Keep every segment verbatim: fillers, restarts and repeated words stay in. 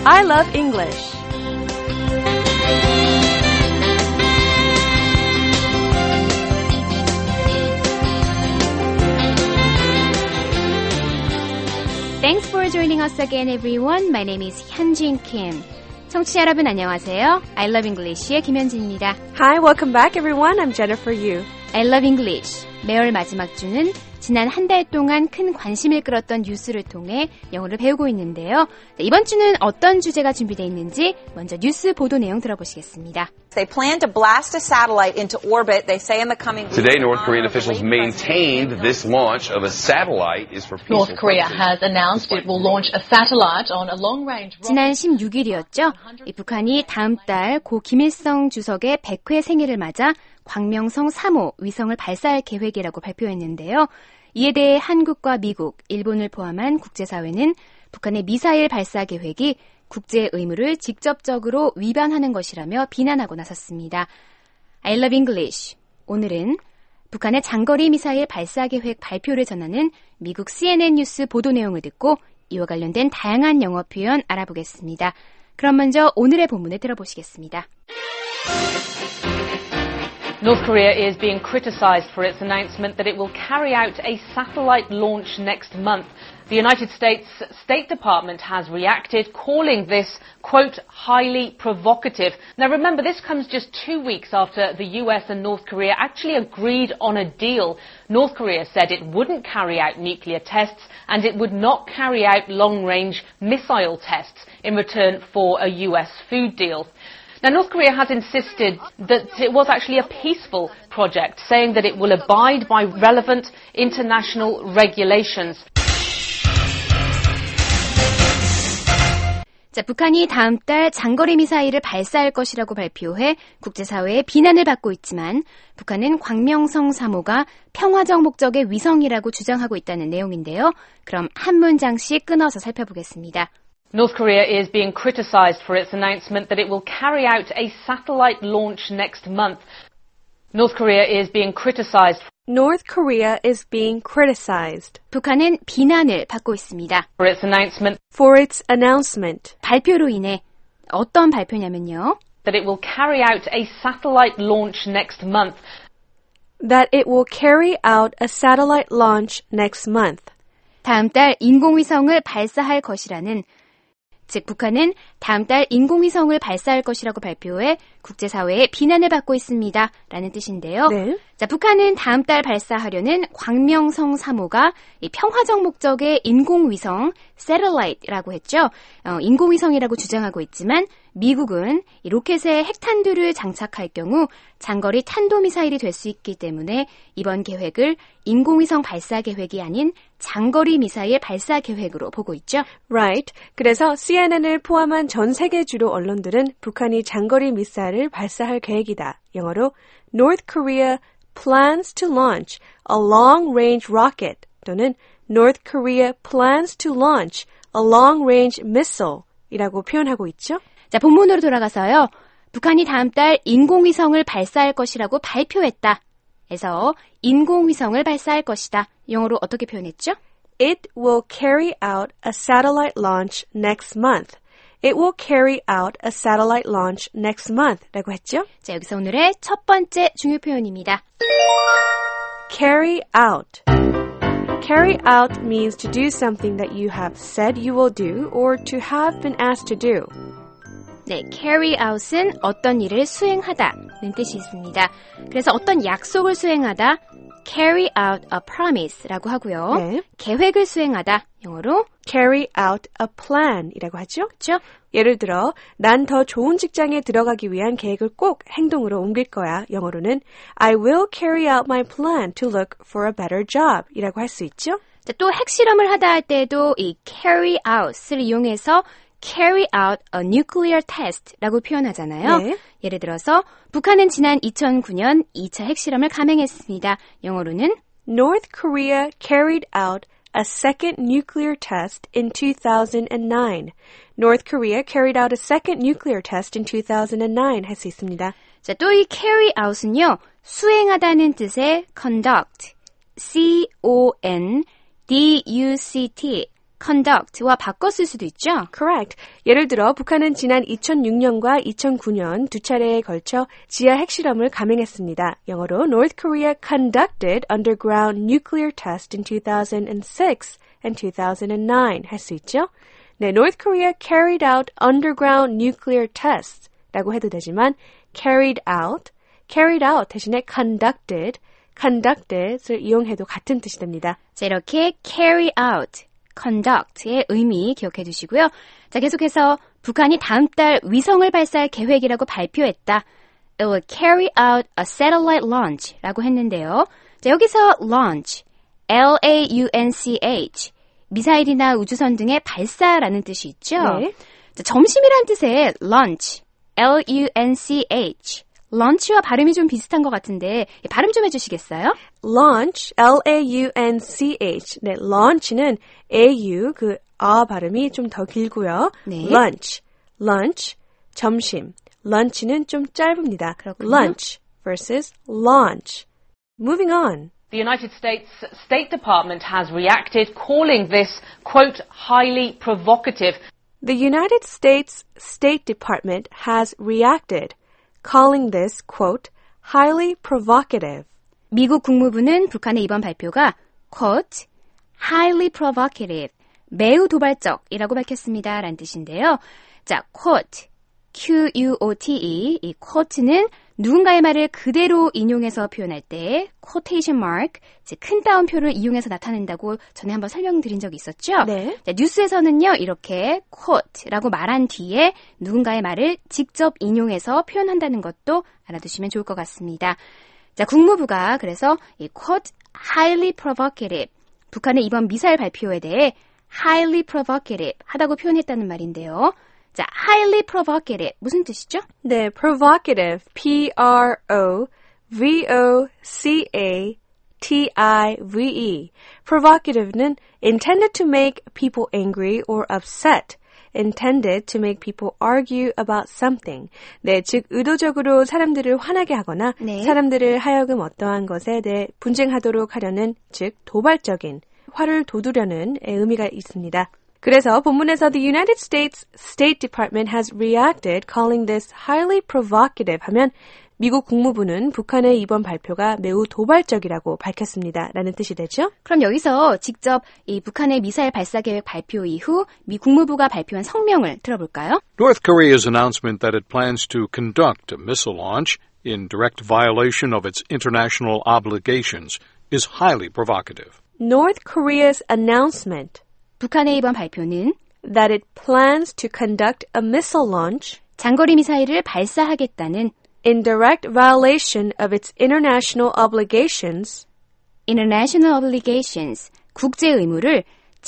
I love English. Thanks for joining us again, everyone. My name is Hyunjin Kim. 청취자 여러분 안녕하세요. I love English의 김현진입니다. Hi, welcome back, everyone. I'm Jennifer Yu. I love English. 매월 마지막 주는 지난 한 달 동안 큰 관심을 끌었던 뉴스를 통해 영어를 배우고 있는데요. 이번 주는 어떤 주제가 준비되어 있는지 먼저 뉴스 보도 내용 들어보시겠습니다. They plan to blast a satellite into orbit. They say in the coming weeks. Today, North Korean officials maintained this launch of a satellite is for peaceful North Korea has announced it will launch a satellite on a long-range rocket. 지난 십육 일이었죠. 이 북한이 다음 달 고 김일성 주석의 백 회 생일을 맞아 광명성 삼 호 위성을 발사할 계획이라고 발표했는데요. 이에 대해 한국과 미국, 일본을 포함한 국제사회는 북한의 미사일 발사 계획이 국제 의무를 직접적으로 위반하는 것이라며 비난하고 나섰습니다. I love English. 오늘은 북한의 장거리 미사일 발사 계획 발표를 전하는 미국 씨엔엔 뉴스 보도 내용을 듣고 이와 관련된 다양한 영어 표현 알아보겠습니다. 그럼 먼저 오늘의 본문을 들어보시겠습니다. North Korea is being criticized for its announcement that it will carry out a satellite launch next month. The United States State Department has reacted, calling this, quote, highly provocative. Now remember, this comes just two weeks after the U S and North Korea actually agreed on a deal. North Korea said it wouldn't carry out nuclear tests and it would not carry out long-range missile tests in return for a U S food deal. Now, North Korea has insisted that it was actually a peaceful project, saying that it will abide by relevant international regulations. 자, 북한이 다음 달 장거리 미사일을 발사할 것이라고 발표해 국제사회의 비난을 받고 있지만 북한은 광명성 삼 호가 평화적 목적의 위성이라고 주장하고 있다는 내용인데요. 그럼 한 문장씩 끊어서 살펴보겠습니다. North Korea is being criticized for its announcement that it will carry out a satellite launch next month. North Korea is being criticized. North Korea is being criticized. 북한은 비난을 받고 있습니다. For its announcement. For its announcement. 발표로 인해 어떤 발표냐면요. That it will carry out a satellite launch next month. That it will carry out a satellite launch next month. 다음 달 인공위성을 발사할 것이라는 즉 북한은 다음 달 인공위성을 발사할 것이라고 발표해 국제사회의 비난을 받고 있습니다. 라는 뜻인데요. 네. 자, 북한은 다음 달 발사하려는 광명성 삼 호가 이 평화적 목적의 인공위성 satellite라고 했죠. 어, 인공위성이라고 주장하고 있지만 미국은 이 로켓에 핵탄두를 장착할 경우 장거리 탄도미사일이 될 수 있기 때문에 이번 계획을 인공위성 발사 계획이 아닌 장거리 미사일 발사 계획으로 보고 있죠. Right. 그래서 씨엔엔을 포함한 전 세계 주로 언론들은 북한이 장거리 미사일을 발사할 계획이다. 영어로 North Korea plans to launch a long-range rocket 또는 North Korea plans to launch a long-range missile 이라고 표현하고 있죠. 자, 본문으로 돌아가서요. 북한이 다음 달 인공위성을 발사할 것이라고 발표했다. 에서 인공위성을 발사할 것이다. 영어로 어떻게 표현했죠? It will carry out a satellite launch next month. It will carry out a satellite launch next month 라고 했죠? 자, 여기서 오늘의 첫 번째 중요 표현입니다. Carry out. Carry out means to do something that you have said you will do or to have been asked to do. 네, carry out은 어떤 일을 수행하다는 뜻이 있습니다. 그래서 어떤 약속을 수행하다, carry out a promise라고 하고요. 네. 계획을 수행하다, 영어로 carry out a plan 이라고 하죠. 그렇죠? 예를 들어, 난 더 좋은 직장에 들어가기 위한 계획을 꼭 행동으로 옮길 거야. 영어로는 I will carry out my plan to look for a better job 이라고 할 수 있죠. 자, 또 핵실험을 하다 할 때도 이 carry out을 이용해서 carry out a nuclear test라고 표현하잖아요. 네. 예를 들어서 북한은 지난 이천구 년 이 차 핵실험을 감행했습니다. 영어로는 North Korea carried out a second nuclear test in two thousand nine. North Korea carried out a second nuclear test in two thousand nine 할 수 있습니다. 자, 또 이 carry out은요. 수행하다는 뜻의 conduct, C O N D U C T conduct와 바꿔 쓸 수도 있죠? Correct. 예를 들어 북한은 지난 이천육 년과 이천구 년 두 차례에 걸쳐 지하 핵실험을 감행했습니다. 영어로 North Korea conducted underground nuclear test in two thousand six and two thousand nine 할 수 있죠? 네, North Korea carried out underground nuclear tests 라고 해도 되지만 carried out, carried out 대신에 conducted, conducted을 이용해도 같은 뜻이 됩니다. 자, 이렇게 carry out, conduct의 의미 기억해 두시고요. 자, 계속해서 북한이 다음 달 위성을 발사할 계획이라고 발표했다. It will carry out a satellite launch 라고 했는데요. 자, 여기서 launch, L A U N C H, 미사일이나 우주선 등의 발사라는 뜻이 있죠. 네. 자, 점심이란 뜻의 lunch, L U N C H, lunch와 발음이 좀 비슷한 것 같은데 발음 좀 해주시겠어요? Launch, L A U N C H. 네, launch는 A-U, 그 아 발음이 좀 더 길고요. 네. Lunch, lunch, 점심. lunch는 좀 짧습니다. 그렇군요. Lunch versus launch. Moving on. The United States State Department has reacted, calling this, quote, highly provocative. The United States State Department has reacted, calling this, quote, highly provocative. 미국 국무부는 북한의 이번 발표가 quote, highly provocative, 매우 도발적이라고 밝혔습니다. 라는 뜻인데요. 자, quote, Q U O T E, 이 quote는 누군가의 말을 그대로 인용해서 표현할 때 quotation mark, 즉 큰 따옴표를 이용해서 나타낸다고 전에 한번 설명드린 적이 있었죠? 네. 자, 뉴스에서는요, 이렇게 quote라고 말한 뒤에 누군가의 말을 직접 인용해서 표현한다는 것도 알아두시면 좋을 것 같습니다. 자, 국무부가 그래서 이 quote, highly provocative, 북한의 이번 미사일 발표에 대해 highly provocative 하다고 표현했다는 말인데요. 자, highly provocative 무슨 뜻이죠? 네, provocative, P R O V O C A T I V E. Provocative는 intended to make people angry or upset. intended to make people argue about something. 네, 즉 의도적으로 사람들을 화나게 하거나 네. 사람들을 하여금 어떠한 것에 대해 분쟁하도록 하려는, 즉 도발적인, 화를 돋우려는 의미가 있습니다. 그래서 본문에서 The United States State Department has reacted, calling this highly provocative 하면 미국 국무부는 북한의 이번 발표가 매우 도발적이라고 밝혔습니다. 라는 뜻이 되죠? 그럼 여기서 직접 이 북한의 미사일 발사 계획 발표 이후 미 국무부가 발표한 성명을 들어볼까요? North Korea's announcement that it plans to conduct a missile launch in direct violation of its international obligations is highly provocative. North Korea's announcement 북한의 이번 발표는 that it plans to conduct a missile launch 장거리 미사일을 발사하겠다는 in direct violation of its international obligations international obligations, 국제 의무를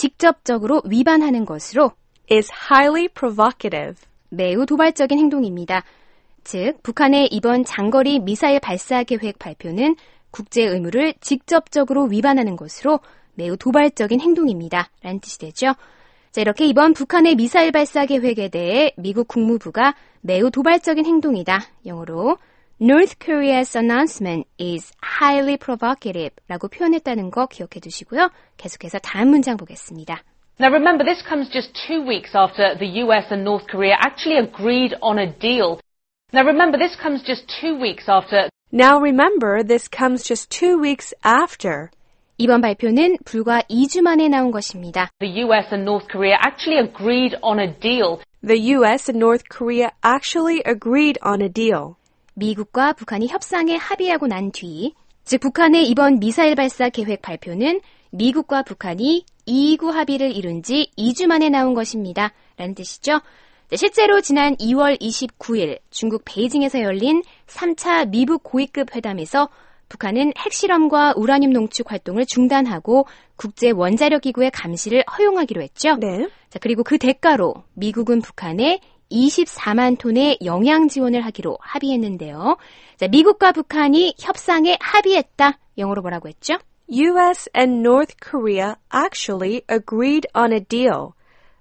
직접적으로 위반하는 것으로 is highly provocative. 매우 도발적인 행동입니다. 즉, 북한의 이번 장거리 미사일 발사 계획 발표는 국제 의무를 직접적으로 위반하는 것으로 매우 도발적인 행동입니다. 라는 뜻이 되죠. 자, 이렇게 이번 북한의 미사일 발사 계획에 대해 미국 국무부가 매우 도발적인 행동이다. 영어로 North Korea's announcement is highly provocative 라고 표현했다는 거 기억해 두시고요. 계속해서 다음 문장 보겠습니다. Now remember, this comes just two weeks after the U S and North Korea actually agreed on a deal. Now remember, this comes just two weeks after Now remember, this comes just two weeks after 이번 발표는 불과 이 주 만에 나온 것입니다. the U S and North Korea actually agreed on a deal. the U S and North Korea actually agreed on a deal. 미국과 북한이 협상에 합의하고 난 뒤, 즉 북한의 이번 미사일 발사 계획 발표는 미국과 북한이 이의구 합의를 이룬 지 이 주 만에 나온 것입니다. 라는 뜻이죠. 실제로 지난 이월 이십구일 중국 베이징에서 열린 삼 차 미북 고위급 회담에서 북한은 핵실험과 우라늄 농축 활동을 중단하고 국제 원자력 기구의 감시를 허용하기로 했죠. 네. 자, 그리고 그 대가로 미국은 북한에 이십사만 톤의 영양 지원을 하기로 합의했는데요. 자, 미국과 북한이 협상에 합의했다. 영어로 뭐라고 했죠? U S and North Korea actually agreed on a deal.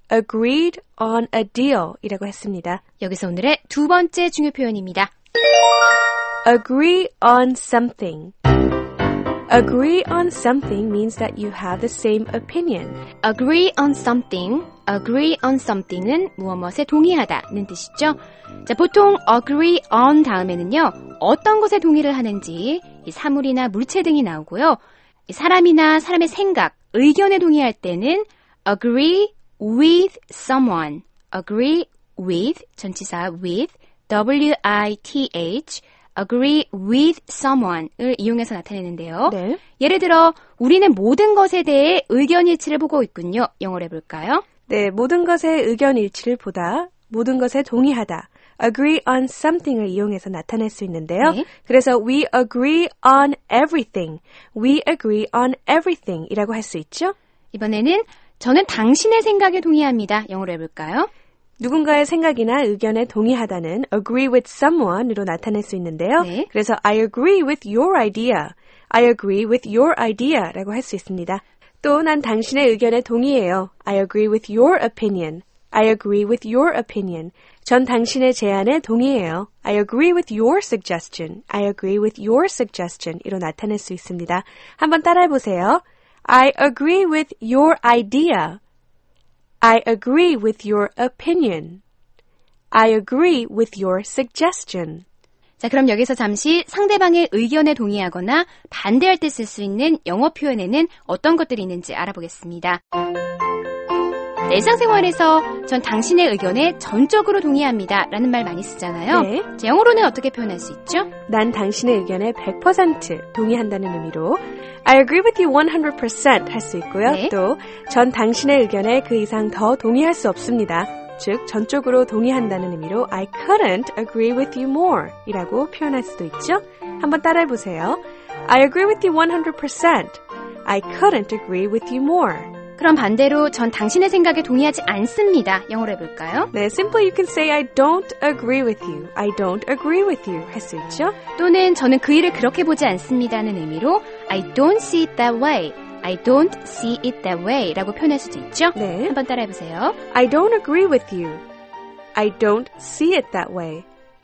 agreed on a deal 이라고 했습니다. 여기서 오늘의 두 번째 중요 표현입니다. agree on something. Agree on something means that you have the same opinion. Agree on something, agree on something은 무엇 무엇에 동의하다는 뜻이죠. 자, 보통 agree on 다음에는요, 어떤 것에 동의를 하는지 이 사물이나 물체 등이 나오고요. 이 사람이나 사람의 생각, 의견에 동의할 때는 agree with someone, agree with, 전치사 with, W I T H, agree with someone을 이용해서 나타내는데요. 네. 예를 들어 우리는 모든 것에 대해 의견 일치를 보고 있군요. 영어로 해볼까요? 네, 모든 것에 의견 일치를 보다, 모든 것에 동의하다. agree on something을 이용해서 나타낼 수 있는데요. 네. 그래서 we agree on everything. We agree on everything 이라고 할 수 있죠. 이번에는 저는 당신의 생각에 동의합니다. 영어로 해볼까요? 누군가의 생각이나 의견에 동의하다는 agree with someone으로 나타낼 수 있는데요. 네. 그래서 I agree with your idea. I agree with your idea라고 할 수 있습니다. 또 난 당신의 의견에 동의해요. I agree with your opinion. I agree with your opinion. 전 당신의 제안에 동의해요. I agree with your suggestion. I agree with your suggestion. 이로 나타낼 수 있습니다. 한번 따라해보세요. I agree with your idea. I agree with your opinion. I agree with your suggestion. 자, 그럼 여기서 잠시 상대방의 의견에 동의하거나 반대할 때 쓸 수 있는 영어 표현에는 어떤 것들이 있는지 알아보겠습니다. 일상생활에서 전 당신의 의견에 전적으로 동의합니다 라는 말 많이 쓰잖아요. 네. 자, 영어로는 어떻게 표현할 수 있죠? 난 당신의 의견에 백 퍼센트 동의한다는 의미로 I agree with you one hundred percent 할 수 있고요. 네. 또 전 당신의 의견에 그 이상 더 동의할 수 없습니다. 즉 전적으로 동의한다는 의미로 I couldn't agree with you more 이라고 표현할 수도 있죠. 한번 따라해보세요. I agree with you one hundred percent. I couldn't agree with you more. 그럼 반대로 전 당신의 생각에 동의하지 않습니다. 영어로 해볼까요? 네, simply you can say I don't agree with you. I don't agree with you 할 수 있죠. 또는 저는 그 일을 그렇게 보지 않습니다는 의미로 I don't see it that way. I don't see it that way 라고 표현할 수도 있죠. 네. 한번 따라해보세요. I don't agree with you. I don't see it that way.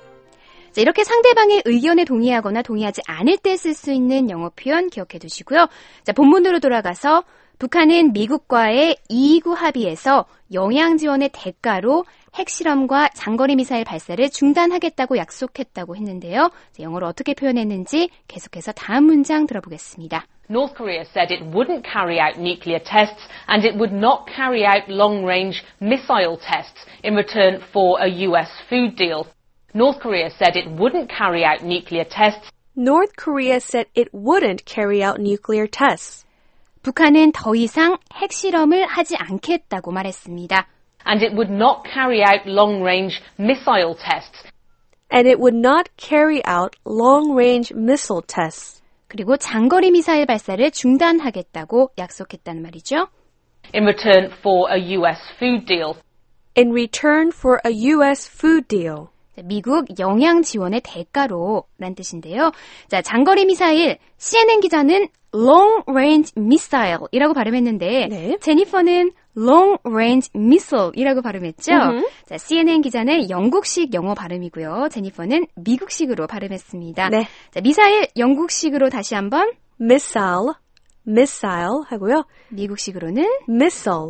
자, 이렇게 상대방의 의견에 동의하거나 동의하지 않을 때 쓸 수 있는 영어 표현 기억해 두시고요. 자, 본문으로 돌아가서 북한은 미국과의 이이구 합의에서 영양 지원의 대가로 핵실험과 장거리 미사일 발사를 중단하겠다고 약속했다고 했는데요. 자, 영어로 어떻게 표현했는지 계속해서 다음 문장 들어보겠습니다. North Korea said it wouldn't carry out nuclear tests and it would not carry out long-range missile tests in return for a U S food deal. North Korea said it wouldn't carry out nuclear tests. North Korea said it wouldn't carry out nuclear tests. 북한은 더 이상 핵실험을 하지 않겠다고 말했습니다. And it would not carry out long-range missile tests. And it would not carry out long-range missile tests. 그리고 장거리 미사일 발사를 중단하겠다고 약속했다는 말이죠. In return for a U S food deal. In return for a U S food deal. 미국 영양 지원의 대가로 라는 뜻인데요. 자, 장거리 미사일, 씨엔엔 기자는 long range missile 이라고 발음했는데 네. 제니퍼는 long range missile 이라고 발음했죠. 음흠. 자, 씨엔엔 기자는 영국식 영어 발음이고요. 제니퍼는 미국식으로 발음했습니다. 네. 자, 미사일 영국식으로 다시 한번 Missile, missile 하고요. 미국식으로는 Missile,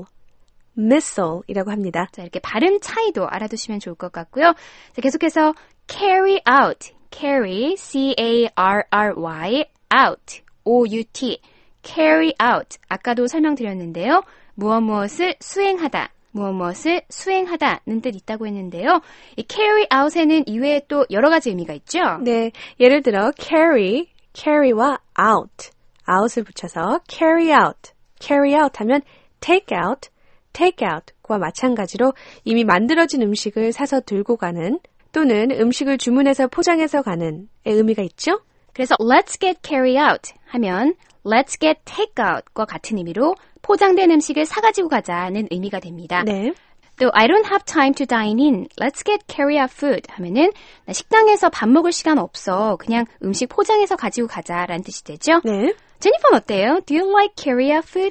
missile이라고 합니다. 자, 이렇게 발음 차이도 알아두시면 좋을 것 같고요. 자, 계속해서 carry out, carry, C A R R Y, out, O U T, carry out. 아까도 설명드렸는데요. 무엇 무엇을 수행하다, 무엇 무엇을 수행하다는 뜻 있다고 했는데요. 이 carry out에는 이외에 또 여러 가지 의미가 있죠. 네, 예를 들어 carry, carry와 out, out을 붙여서 carry out, carry out 하면 take out, take out과 마찬가지로 이미 만들어진 음식을 사서 들고 가는 또는 음식을 주문해서 포장해서 가는 의미가 있죠. 그래서 let's get carry out 하면 let's get take out과 같은 의미로 포장된 음식을 사가지고 가자는 의미가 됩니다. 네. 또 I don't have time to dine in. Let's get carry out food 하면은 나 식당에서 밥 먹을 시간 없어. 그냥 음식 포장해서 가지고 가자라는 뜻이 되죠. 네. 제니퍼는 어때요? Do you like carry out food?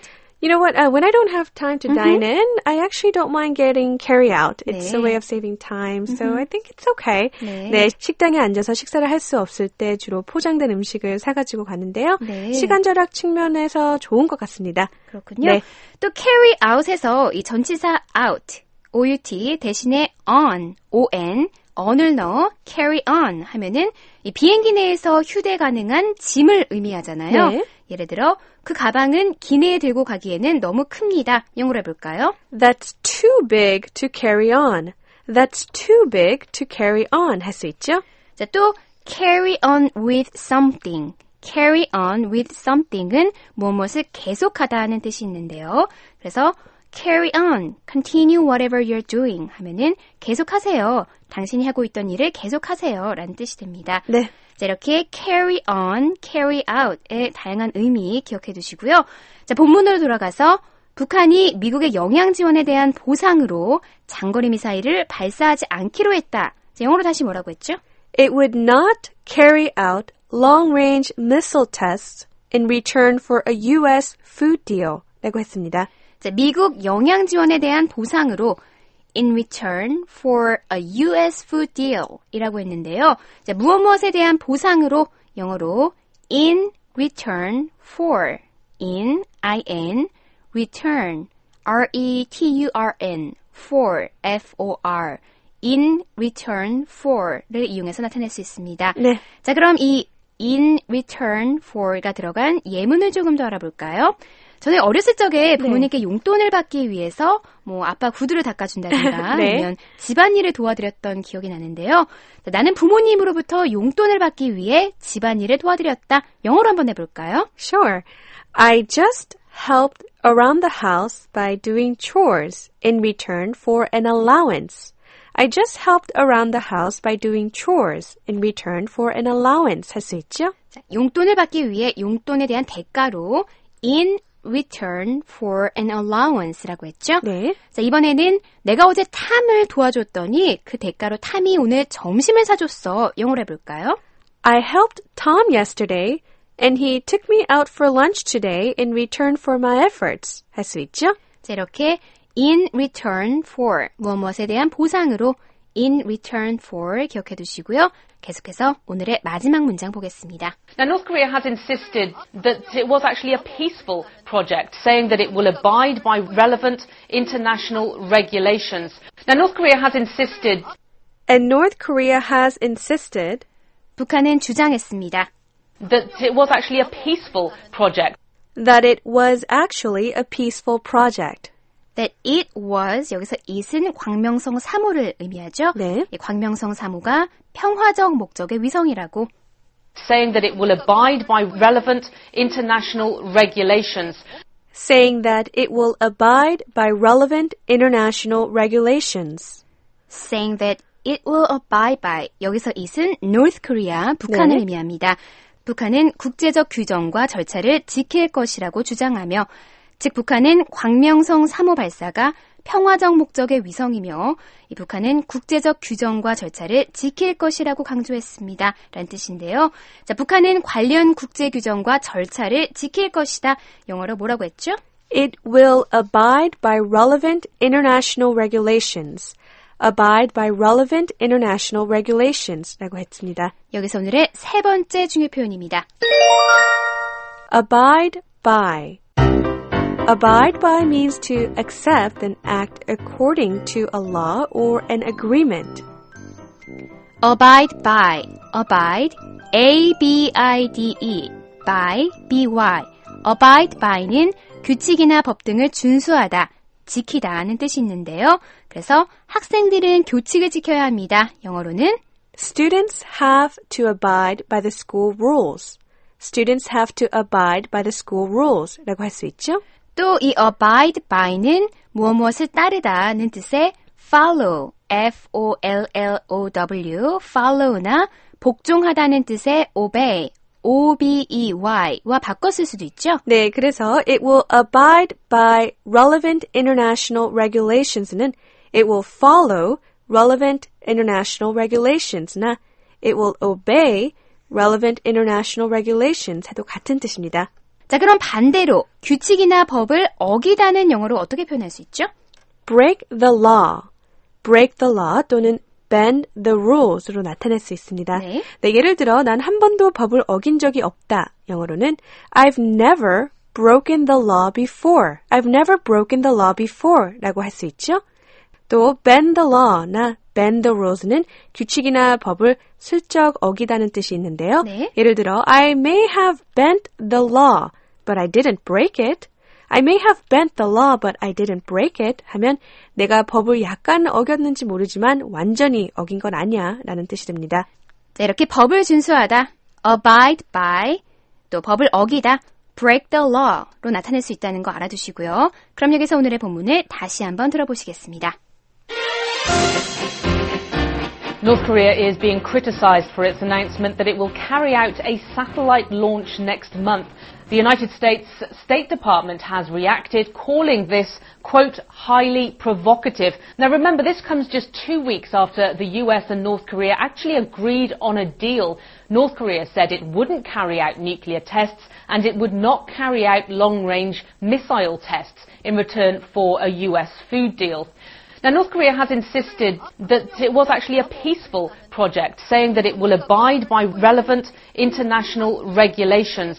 You know what? Uh, when I don't have time to mm-hmm. dine in, I actually don't mind getting carry out. It's 네. a way of saving time, so mm-hmm. I think it's okay. 네. 네, 식당에 앉아서 식사를 할 수 없을 때 주로 포장된 음식을 사가지고 가는데요. 네. 시간 절약 측면에서 좋은 것 같습니다. 그렇군요. 네. 또 carry out에서 이 전치사 out, out 대신에 on, on, on을 넣어 carry on 하면은 이 비행기 내에서 휴대 가능한 짐을 의미하잖아요. 네. 예를 들어 그 가방은 기내에 들고 가기에는 너무 큽니다. 영어로 해볼까요? That's too big to carry on. That's too big to carry on 할 수 있죠? 자, 또 carry on with something. carry on with something은 무엇을 계속하다는 뜻이 있는데요. 그래서 carry on, continue whatever you're doing 하면은 계속하세요. 당신이 하고 있던 일을 계속하세요 라는 뜻이 됩니다. 네. 자, 이렇게 carry on, carry out의 다양한 의미 기억해 두시고요. 자, 본문으로 돌아가서 북한이 미국의 영향 지원에 대한 보상으로 장거리 미사일을 발사하지 않기로 했다. 자, 영어로 다시 뭐라고 했죠? It would not carry out long-range missile tests in return for a U S food deal 라고 했습니다. 자, 미국 영향 지원에 대한 보상으로 in return for a U S food deal 이라고 했는데요. 자, 무엇 무엇에 대한 보상으로 영어로 in return for, in, in, return, R-E-T-U-R-N, for, F-O-R, in return for를 이용해서 나타낼 수 있습니다. 네. 자, 그럼 이 in return for가 들어간 예문을 조금 더 알아볼까요? 저는 어렸을 적에 부모님께 네. 용돈을 받기 위해서 뭐 아빠 구두를 닦아준다든가 네. 아니면 집안일을 도와드렸던 기억이 나는데요. 나는 부모님으로부터 용돈을 받기 위해 집안일을 도와드렸다. 영어로 한번 해볼까요? Sure. I just helped around the house by doing chores in return for an allowance. I just helped around the house by doing chores in return for an allowance. 할 수 있죠? 자, 용돈을 받기 위해 용돈에 대한 대가로 in return for an allowance라고 했죠? 네. 자, 이번에는 내가 어제 탐을 도와줬더니 그 대가로 탐이 오늘 점심을 사줬어. 영어로 해볼까요? I helped Tom yesterday and he took me out for lunch today in return for my efforts. 할 수 있죠? 자, 이렇게 in return for 무엇 무엇에 대한 보상으로 in return for 기억해 두시고요. 계속해서 오늘의 마지막 문장 보겠습니다. Now, North Korea has insisted that it was actually a peaceful project, saying that it will abide by relevant international regulations. Now, North Korea has insisted And North Korea has insisted 북한은 주장했습니다. that it was actually a peaceful project. That it was actually a peaceful project. That it was, 여기서 it은 광명성 사무를 의미하죠. 네. 이 광명성 사무가 평화적 목적의 위성이라고. Saying that it will abide by relevant international regulations. Saying that it will abide by relevant international regulations. Saying that it will abide by, 여기서 it은 North Korea, 북한을 네. 의미합니다. 북한은 국제적 규정과 절차를 지킬 것이라고 주장하며 즉 북한은 광명성 삼 호 발사가 평화적 목적의 위성이며 이 북한은 국제적 규정과 절차를 지킬 것이라고 강조했습니다. 라는 뜻인데요. 자, 북한은 관련 국제 규정과 절차를 지킬 것이다. 영어로 뭐라고 했죠? It will abide by relevant international regulations. Abide by relevant international regulations 라고 했습니다. 여기서 오늘의 세 번째 중요 표현입니다. Abide by. Abide by means to accept and act according to a law or an agreement. Abide by, abide, A B I D E, by, B Y. Abide by는 규칙이나 법 등을 준수하다, 지키다는 뜻이 있는데요. 그래서 학생들은 교칙을 지켜야 합니다. 영어로는 Students have to abide by the school rules. Students have to abide by the school rules 라고 할 수 있죠? 또 이 abide by는 무엇 무엇을 따르다는 뜻의 follow, F O L L O W, follow나 복종하다는 뜻의 obey, O B E Y와 바꿔 쓸 수도 있죠? 네, 그래서 it will abide by relevant international regulations는 it will follow relevant international regulations나 it will obey relevant international regulations 해도 같은 뜻입니다. 자, 그럼 반대로 규칙이나 법을 어기다는 영어로 어떻게 표현할 수 있죠? break the law, break the law 또는 bend the rules로 나타낼 수 있습니다. 네. 네, 예를 들어 난 한 번도 법을 어긴 적이 없다. 영어로는 I've never broken the law before. I've never broken the law before 라고 할 수 있죠. 또 bend the law나 bend the rules는 규칙이나 법을 슬쩍 어기다는 뜻이 있는데요. 네. 예를 들어 I may have bent the law, but I didn't break it. I may have bent the law, but I didn't break it 하면 내가 법을 약간 어겼는지 모르지만 완전히 어긴 건 아니야 라는 뜻이 됩니다. 자, 이렇게 법을 준수하다, abide by, 또 법을 어기다, break the law로 나타낼 수 있다는 거 알아두시고요. 그럼 여기서 오늘의 본문을 다시 한번 들어보시겠습니다. North Korea is being criticized for its announcement that it will carry out a satellite launch next month. The United States State Department has reacted, calling this, quote, highly provocative. Now remember, this comes just two weeks after the U S and North Korea actually agreed on a deal. North Korea said it wouldn't carry out nuclear tests and it would not carry out long-range missile tests in return for a U S food deal. Now, North Korea has insisted that it was actually a peaceful project, saying that it will abide by relevant international regulations.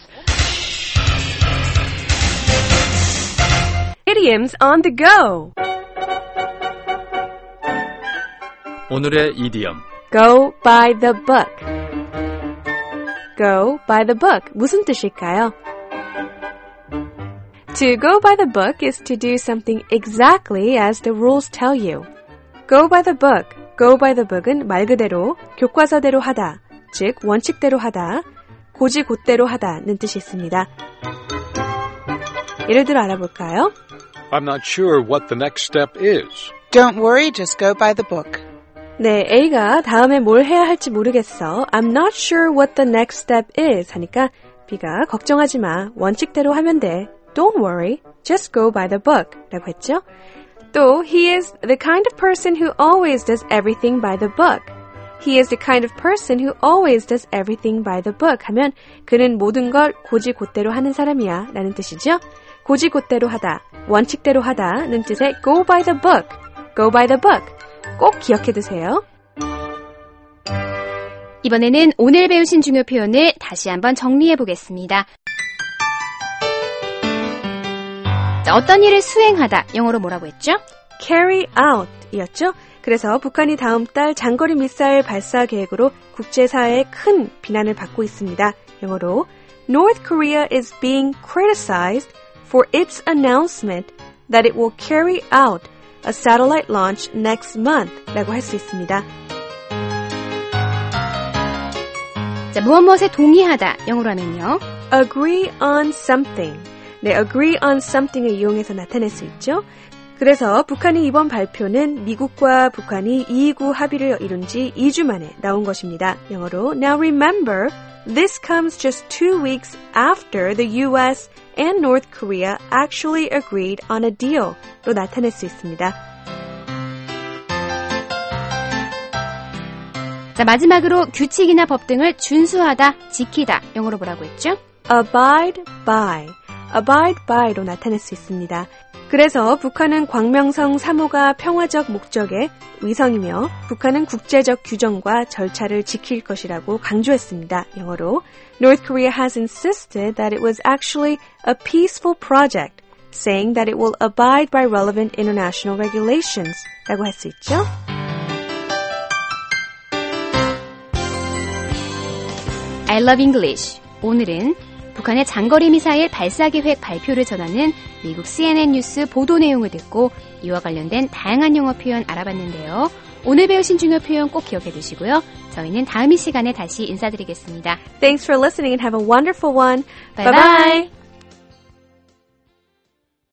Idioms on the go. 오늘의 이디엄. Go by the book. Go by the book. 무슨 뜻일까요? To go by the book is to do something exactly as the rules tell you. Go by the book. Go by the book은 말 그대로 교과서대로 하다, 즉 원칙대로 하다, 고지곧대로 하다는 뜻이 있습니다. 예를 들어 알아볼까요? I'm not sure what the next step is. Don't worry, just go by the book. 네, A가 다음에 뭘 해야 할지 모르겠어. I'm not sure what the next step is 하니까 B가 걱정하지 마. 원칙대로 하면 돼. Don't worry, just go by the book 라고 했죠. 또 He is the kind of person who always does everything by the book. He is the kind of person who always does everything by the book 하면 그는 모든 걸 고지곧대로 하는 사람이야 라는 뜻이죠. 고지곧대로 하다, 원칙대로 하다는 뜻의 go by the book, go by the book 꼭 기억해두세요. 이번에는 오늘 배우신 중요 표현을 다시 한번 정리해 보겠습니다. 자, 어떤 일을 수행하다, 영어로 뭐라고 했죠? carry out 이었죠. 그래서 북한이 다음 달 장거리 미사일 발사 계획으로 국제사회의 큰 비난을 받고 있습니다. 영어로 North Korea is being criticized for its announcement that it will carry out a satellite launch next month 라고 할 수 있습니다. 자, 무엇 무엇에 동의하다, 영어로 하면요. agree on something. 네, agree on something을 이용해서 나타낼 수 있죠. 그래서 북한의 이번 발표는 미국과 북한이 이이구 합의를 이룬 지 이 주 만에 나온 것입니다. 영어로 Now remember, this comes just two weeks after the U S and North Korea actually agreed on a deal로 나타낼 수 있습니다. 자, 마지막으로 규칙이나 법 등을 준수하다, 지키다, 영어로 뭐라고 했죠? abide by, abide by로 나타낼 수 있습니다. 그래서 북한은 광명성 삼 호가 평화적 목적의 위성이며 북한은 국제적 규정과 절차를 지킬 것이라고 강조했습니다. 영어로 North Korea has insisted that it was actually a peaceful project, saying that it will abide by relevant international regulations 라고 할 수 있죠. I love English. 오늘은 북한의 장거리 미사일 발사 계획 발표를 전하는 미국 씨엔엔 뉴스 보도 내용을 듣고 이와 관련된 다양한 영어 표현 알아봤는데요. 오늘 배우신 중요 표현 꼭 기억해 두시고요. 저희는 다음 이 시간에 다시 인사드리겠습니다. Thanks for listening and have a wonderful one. Bye bye.